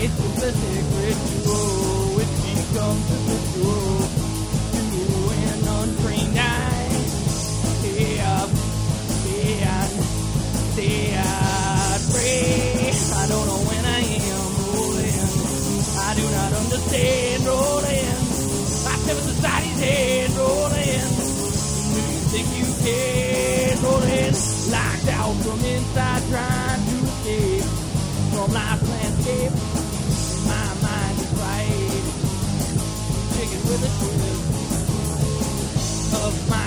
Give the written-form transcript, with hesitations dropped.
It's a blessed ritual which becomes habitual to an untrained eye. Say I pray. I don't know when I am rolling. I do not understand rolling. My civil society's head rolling. Do you think you can rolling? Locked out from inside, trying to escape from life's landscape. My mind is right, chicken with a twist of my